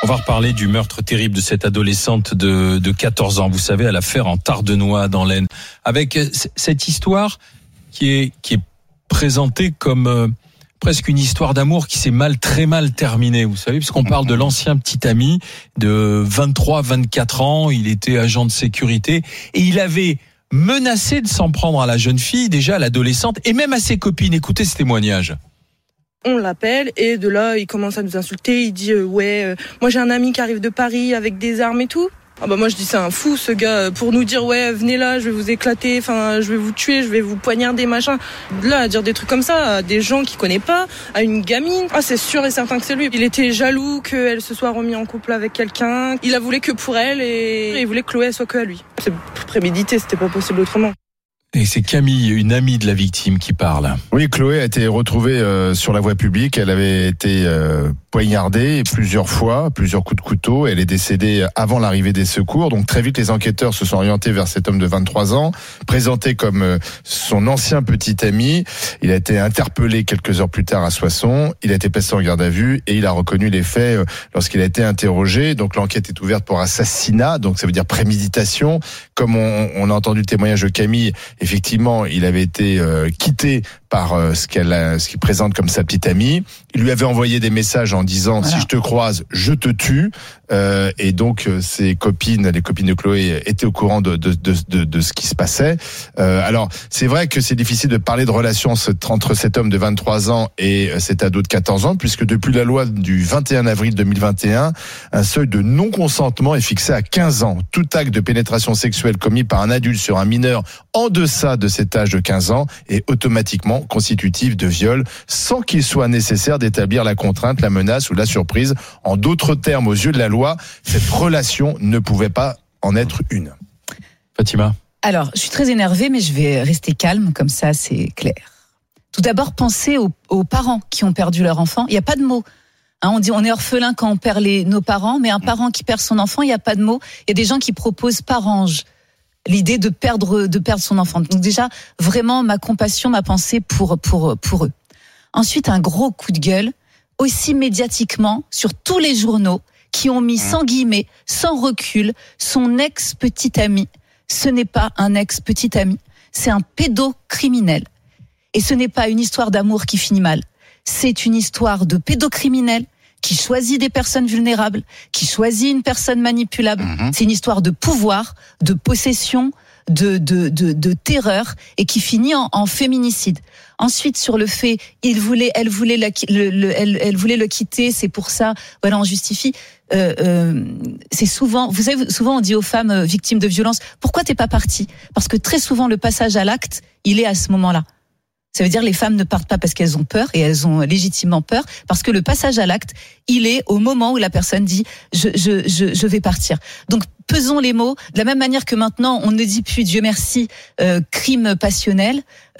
On va reparler du meurtre terrible de cette adolescente de 14 ans. Vous savez, à l'affaire en Tardenois dans l'Aisne. Avec cette histoire qui est présentée comme presque une histoire d'amour qui s'est très mal terminée. Vous savez, puisqu'on parle de l'ancien petit ami de 23-24 ans. Il était agent de sécurité et il avait menacé de s'en prendre à la jeune fille, déjà à l'adolescente et même à ses copines. Écoutez ce témoignage. On l'appelle et de là il commence à nous insulter, il dit moi j'ai un ami qui arrive de Paris avec des armes et tout. Ah bah moi je dis c'est un fou ce gars pour nous dire venez là, je vais vous éclater, je vais vous tuer, je vais vous poignarder machin. Là à dire des trucs comme ça à des gens qu'il connaît pas, à une gamine. Ah c'est sûr et certain que c'est lui. Il était jaloux qu'elle se soit remis en couple avec quelqu'un. Il a voulu que pour elle et il voulait que Chloé soit que à lui. C'est prémédité, c'était pas possible autrement. Et c'est Camille, une amie de la victime, qui parle. Oui, Chloé a été retrouvée sur la voie publique. Elle avait été poignardée plusieurs fois, plusieurs coups de couteau. Elle est décédée avant l'arrivée des secours. Donc très vite, les enquêteurs se sont orientés vers cet homme de 23 ans, présenté comme son ancien petit ami. Il a été interpellé quelques heures plus tard à Soissons. Il a été placé en garde à vue et il a reconnu les faits lorsqu'il a été interrogé. Donc l'enquête est ouverte pour assassinat. Donc ça veut dire préméditation. Comme on a entendu le témoignage de Camille, effectivement, il avait été quitté par ce qu'il présente comme sa petite amie. Il lui avait envoyé des messages en disant si je te croise, je te tue. Et donc ses copines, les copines de Chloé, étaient au courant de ce qui se passait. Alors c'est vrai que c'est difficile de parler de relation entre cet homme de 23 ans et cet ado de 14 ans, puisque depuis la loi du 21 avril 2021, un seuil de non-consentement est fixé à 15 ans. Tout acte de pénétration sexuelle commis par un adulte sur un mineur en deçà de cet âge de 15 ans est automatiquement constitutif de viol, sans qu'il soit nécessaire d'établir la contrainte, la menace ou la surprise. En d'autres termes, aux yeux de la loi, cette relation ne pouvait pas en être une. Fatima. Alors, je suis très énervée, mais je vais rester calme, comme ça c'est clair. Tout d'abord, pensez aux parents qui ont perdu leur enfant. Il n'y a pas de mots. On dit on est orphelin quand on perd nos parents, mais un parent qui perd son enfant, il n'y a pas de mots. Il y a des gens qui proposent par ange l'idée de perdre son enfant. Donc déjà, vraiment, ma compassion, ma pensée pour eux. Ensuite, un gros coup de gueule, aussi médiatiquement, sur tous les journaux, qui ont mis sans guillemets, sans recul, son ex-petit ami. Ce n'est pas un ex-petit ami, c'est un pédocriminel. Et ce n'est pas une histoire d'amour qui finit mal. C'est une histoire de pédocriminel qui choisit des personnes vulnérables, qui choisit une personne manipulable. C'est une histoire de pouvoir, de possession, de terreur, et qui finit en féminicide. Ensuite, sur le fait, elle voulait le quitter, c'est pour ça, voilà, on justifie. C'est souvent, vous savez, souvent on dit aux femmes victimes de violences, pourquoi t'es pas partie ? Parce que très souvent le passage à l'acte, il est à ce moment-là. Ça veut dire les femmes ne partent pas parce qu'elles ont peur, et elles ont légitimement peur, parce que le passage à l'acte, il est au moment où la personne dit je vais partir. Donc pesons les mots, de la même manière que maintenant on ne dit plus, Dieu merci, crime passionnel.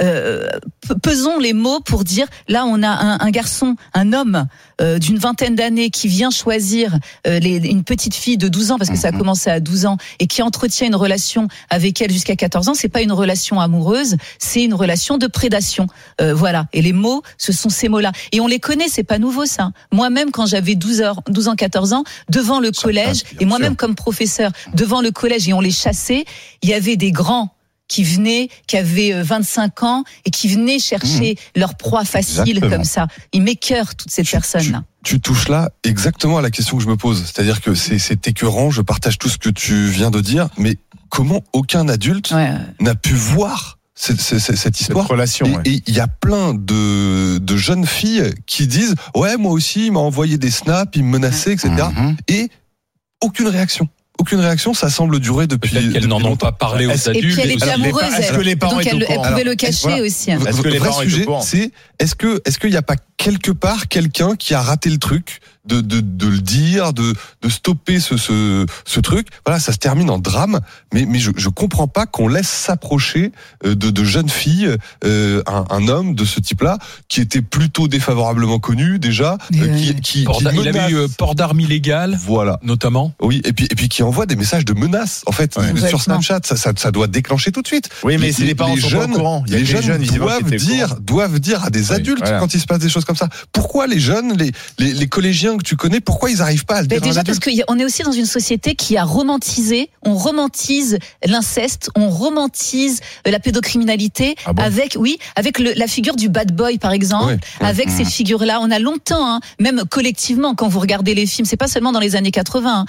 Pesons les mots pour dire, là on a un garçon, un homme d'une vingtaine d'années qui vient choisir une petite fille de 12 ans, parce que ça a commencé à 12 ans, et qui entretient une relation avec elle jusqu'à 14 ans. C'est pas une relation amoureuse, c'est une relation de prédation. Voilà. Et les mots, ce sont ces mots-là. Et on les connaît, c'est pas nouveau ça. Moi-même, quand j'avais 12 ans, 14 ans, devant le collège, et moi-même comme professeur, devant le collège, et on les chassait, il y avait des grands qui venaient, qui avaient 25 ans et qui venaient chercher leur proie facile. Exactement. Comme ça. Ils m'écœurent, toutes ces personnes-là. Tu touches là exactement à la question que je me pose. C'est-à-dire que c'est écœurant, je partage tout ce que tu viens de dire, mais comment aucun adulte n'a pu voir cette histoire, cette relation, et il y a plein de jeunes filles qui disent moi aussi il m'a envoyé des snaps, il me menaçait, etc. Et aucune réaction. Aucune réaction, ça semble durer depuis. Peut-être qu'elles n'en ont pas parlé aux adultes. Et puis elle était amoureuse. Est-ce que les parents donc elle pouvait le cacher aussi. Est-ce que les vrai sujet, c'est est-ce qu'il n'y a pas quelque part quelqu'un qui a raté le truc de le dire, de stopper ce truc. Voilà, ça se termine en drame, mais je comprends pas qu'on laisse s'approcher de jeunes filles un homme de ce type-là qui était plutôt défavorablement connu déjà, qui il avait eu port d'armes illégales, voilà, notamment. Oui, et puis qui envoie des messages de menaces en fait sur Snapchat, ça doit déclencher tout de suite. Oui, mais c'est les parents sont pas au courant. Les jeunes doivent dire à des adultes quand il se passe des choses comme ça. Pourquoi les jeunes, les collégiens bien que tu connais, pourquoi ils n'arrivent pas à le dire? Déjà parce qu'on est aussi dans une société qui a romantisé, on romantise l'inceste, on romantise la pédocriminalité avec la figure du bad boy par exemple, avec ces figures-là. On a longtemps, même collectivement, quand vous regardez les films, c'est pas seulement dans les années 80,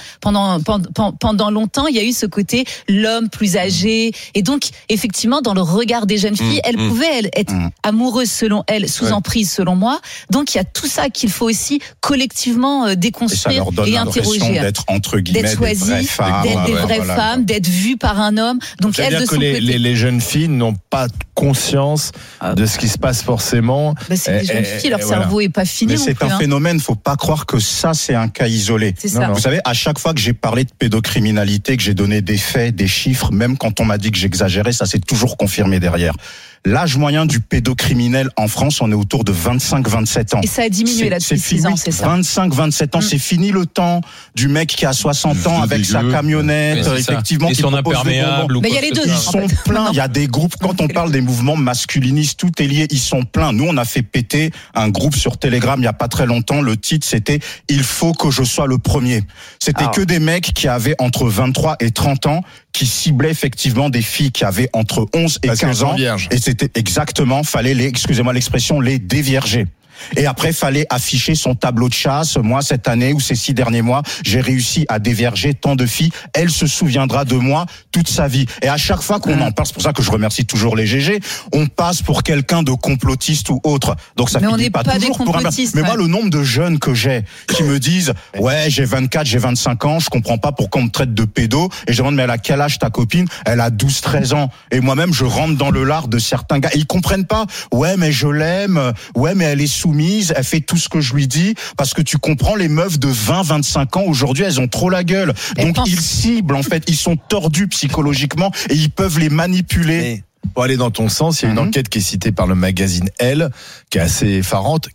pendant longtemps, il y a eu ce côté l'homme plus âgé, et donc effectivement dans le regard des jeunes filles, elles pouvaient être amoureuses selon elles, sous emprise selon moi. Donc il y a tout ça qu'il faut aussi collectivement déconstruire et interroger. D'être entre guillemets d'être choisies, d'être des vraies femmes, d'être vues par un homme. Donc elles de son côté, les jeunes filles n'ont pas conscience de ce qui se passe forcément. C'est des jeunes filles, leur cerveau est pas fini. Mais c'est un phénomène, faut pas croire que ça c'est un cas isolé. C'est ça. Vous savez, à chaque fois que j'ai parlé de pédocriminalité, que j'ai donné des faits, des chiffres, même quand on m'a dit que j'exagérais, ça s'est toujours confirmé derrière. L'âge moyen du pédocriminel en France, on est autour de 25-27 ans. Et ça a diminué là depuis 6 ans, c'est ça. 25-27 ans, c'est fini le temps du mec qui a 60 ans avec sa camionnette, effectivement, et son imperméable. Mais il y a les deux. Ils sont pleins. Il y a des groupes, quand on parle des mouvements masculinistes, tout est lié, ils sont pleins. Nous, on a fait péter un groupe sur Telegram il n'y a pas très longtemps. Le titre, c'était « Il faut que je sois le premier ». C'était que des mecs qui avaient entre 23 et 30 ans, qui ciblaient effectivement des filles qui avaient entre 11 et 15 ans. Et c'était exactement, fallait excusez-moi l'expression, les dévierger. Et après, fallait afficher son tableau de chasse. Moi, cette année ou ces 6 derniers mois, j'ai réussi à dévierger tant de filles. Elle se souviendra de moi toute sa vie. Et à chaque fois qu'on en parle, c'est pour ça que je remercie toujours les GG, on passe pour quelqu'un de complotiste ou autre. Donc ça finit pas toujours pour un... Mais moi, le nombre de jeunes que j'ai qui me disent « Ouais, j'ai 24, j'ai 25 ans, je comprends pas pourquoi on me traite de pédo. » Et je demande « Mais elle a quel âge ta copine ?» Elle a 12-13 ans. Et moi-même, je rentre dans le lard de certains gars. Et ils comprennent pas. « Ouais, mais je l'aime. Ouais, mais elle est soumise, elle fait tout ce que je lui dis, parce que tu comprends, les meufs de 20-25 ans aujourd'hui, elles ont trop la gueule. Donc ils ciblent, en fait, ils sont tordus psychologiquement et ils peuvent les manipuler. Pour aller dans ton sens, il y a une enquête qui est citée par le magazine Elle, qui est assez effarante.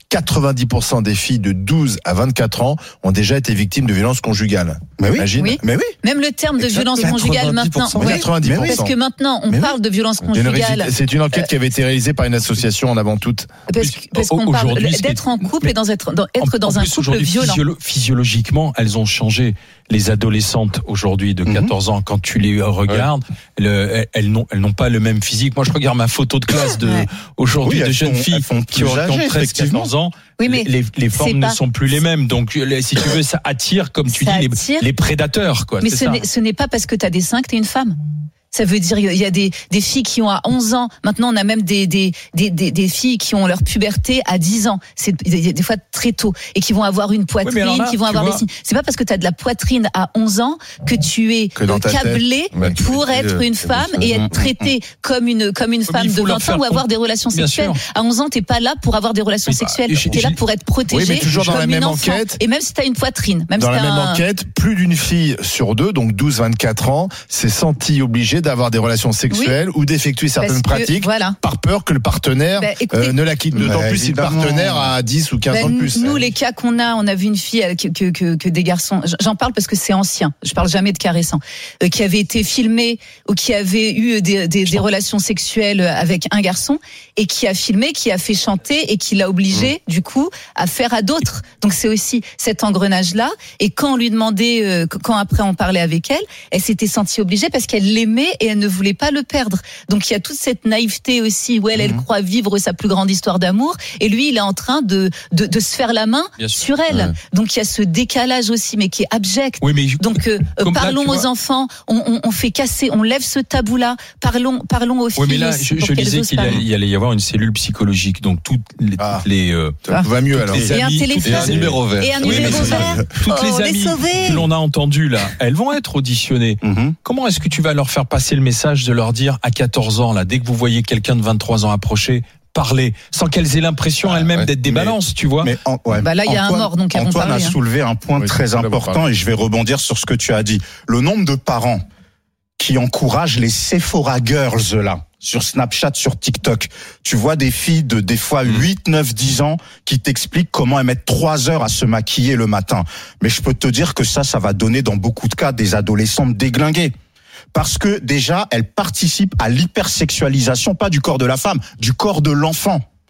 90% des filles de 12 à 24 ans ont déjà été victimes de violences conjugales. Mais oui. Imagine. Oui. Mais oui. Même le terme de violence conjugale maintenant. 90%. Parce que maintenant, on parle de violence conjugale. C'est une enquête qui avait été réalisée par une association en avant toute. Parce qu'on parle d'être en couple et être dans un couple violent. Physiologiquement, elles ont changé. Les adolescentes aujourd'hui de 14 ans, quand tu les regardes, elles n'ont pas le même physique. Moi, je regarde ma photo de classe aujourd'hui de jeunes filles qui ont 13-14 ans. Oui, mais les formes ne sont plus les mêmes. Donc, si tu veux, ça attire, comme tu dis, les prédateurs, quoi. Mais ce n'est pas parce que tu as des seins que tu es une femme. Ça veut dire il y a des filles qui ont à 11 ans. Maintenant, on a même des filles qui ont leur puberté à 10 ans. C'est des fois très tôt et qui vont avoir une poitrine, qui vont avoir des signes. C'est pas parce que tu as de la poitrine à 11 ans que tu es câblé pour être une femme et être traitée comme une femme de 20 ans ou avoir des relations sexuelles. À 11 ans, t'es pas là pour avoir des relations sexuelles. T'es là pour être protégé. Oui, mais toujours dans la même enquête. Et même si t'as une poitrine, dans la même enquête, plus d'une fille sur 2, donc 12-24 ans, s'est sentie obligée d'avoir des relations sexuelles ou d'effectuer certaines pratiques par peur que le partenaire ne la quitte. D'autant plus si le partenaire a 10 ou 15 ans de plus. Nous, les cas qu'on a, on a vu une fille que des garçons, j'en parle parce que c'est ancien, je parle jamais de cas récents, qui avait été filmée ou qui avait eu des relations sexuelles avec un garçon et qui a filmé, qui a fait chanter et qui l'a obligé, du coup, à faire à d'autres. Donc c'est aussi cet engrenage-là. Et quand on lui demandait, quand après on parlait avec elle, elle s'était sentie obligée parce qu'elle l'aimait et elle ne voulait pas le perdre. Donc il y a toute cette naïveté aussi où elle croit vivre sa plus grande histoire d'amour et lui il est en train de se faire la main sur elle. Donc il y a ce décalage aussi mais qui est abject. Oui, mais donc parlons aux enfants, on fait casser, on lève ce tabou là, parlons aux filles. Oui, mais là je disais qu'il allait y avoir une cellule psychologique, donc toutes les va mieux alors. Et un téléphone. Et un numéro vert. Et un numéro vert. Toutes les amies que l'on a entendues là, elles vont être auditionnées. Comment est-ce que tu vas leur faire passer le message de leur dire à 14 ans là, dès que vous voyez quelqu'un de 23 ans approcher, parler, sans qu'elles aient l'impression elles-mêmes d'être des balances, tu vois. Mais là, il y a un mort, donc Antoine a soulevé un point très important et je vais rebondir sur ce que tu as dit. Le nombre de parents qui encouragent les Sephora Girls là, sur Snapchat, sur TikTok. Tu vois des filles de des fois 8, 9, 10 ans qui t'expliquent comment elles mettent 3 heures à se maquiller le matin. Mais je peux te dire que ça va donner dans beaucoup de cas des adolescentes déglinguées. Parce que déjà, elles participent à l'hypersexualisation, pas du corps de la femme, du corps de l'enfant.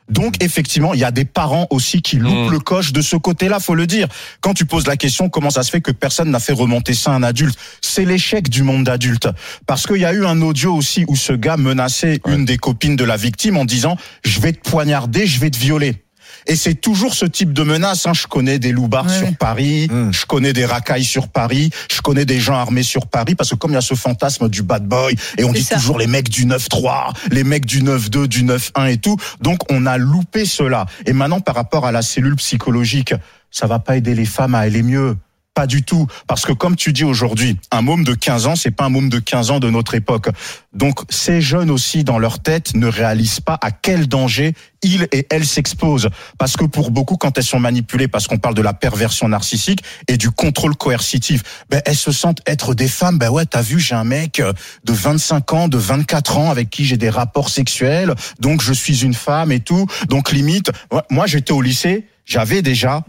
Donc effectivement, il y a des parents aussi qui loupent le coche de ce côté-là, faut le dire. Quand tu poses la question, comment ça se fait que personne n'a fait remonter ça à un adulte ? C'est l'échec du monde d'adulte. Parce qu'il y a eu un audio aussi où ce gars menaçait une des copines de la victime en disant « je vais te poignarder, je vais te violer ». Et c'est toujours ce type de menace. Je connais des loupards sur Paris, je connais des racailles sur Paris, je connais des gens armés sur Paris, parce que comme il y a ce fantasme du bad boy, et on dit toujours les mecs du 9-3, les mecs du 9-2, du 9-1 et tout, donc on a loupé cela. Et maintenant, par rapport à la cellule psychologique, ça va pas aider les femmes à aller mieux. Pas du tout, parce que comme tu dis aujourd'hui, un môme de 15 ans, c'est pas un môme de 15 ans de notre époque. Donc ces jeunes aussi, dans leur tête, ne réalisent pas à quel danger ils et elles s'exposent. Parce que pour beaucoup, quand elles sont manipulées, parce qu'on parle de la perversion narcissique et du contrôle coercitif, elles se sentent être des femmes. T'as vu, j'ai un mec de 25 ans, de 24 ans avec qui j'ai des rapports sexuels, donc je suis une femme et tout. Donc limite, moi j'étais au lycée, j'avais déjà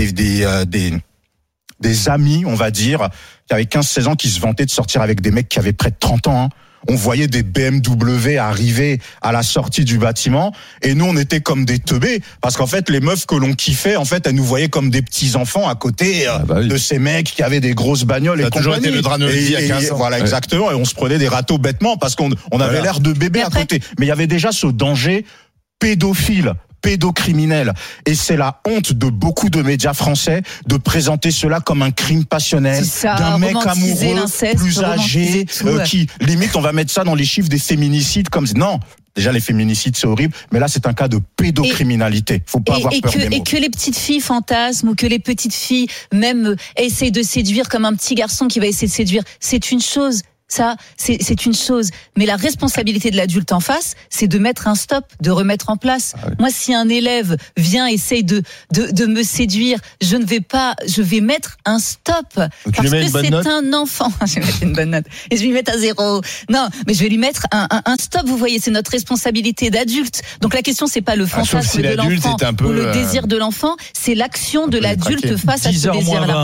des amis, on va dire, qui avaient 15-16 ans, qui se vantaient de sortir avec des mecs qui avaient près de 30 ans. On voyait des BMW arriver à la sortie du bâtiment, et nous, on était comme des teubés, parce qu'en fait, les meufs que l'on kiffait, en fait, elles nous voyaient comme des petits-enfants à côté de ces mecs qui avaient des grosses bagnoles et compagnie. Ça a toujours été le drame de vie à 15 ans. Voilà, exactement, et on se prenait des râteaux bêtement, parce qu'on avait l'air de bébés à côté. Mais il y avait déjà ce danger pédocriminel. Et c'est la honte de beaucoup de médias français de présenter cela comme un crime passionnel, d'un mec amoureux, plus âgé, qui, limite, on va mettre ça dans les chiffres des féminicides comme... Non, déjà les féminicides c'est horrible, mais là c'est un cas de pédocriminalité. Faut pas avoir peur des mots. Et que les petites filles fantasment, ou que les petites filles même essayent de séduire comme un petit garçon qui va essayer de séduire, c'est une chose. Ça, c'est une chose. Mais la responsabilité de l'adulte en face, c'est de mettre un stop, de remettre en place. Moi, si un élève vient essaye de me séduire, je vais mettre un stop. Parce que c'est un enfant. Je vais mettre une bonne note. Et je vais lui mettre un 0. Non, mais je vais lui mettre un stop. Vous voyez, c'est notre responsabilité d'adulte. Donc la question, c'est pas le fantasme de l'enfant ou le désir de l'enfant, c'est l'action de l'adulte face à ce désir-là.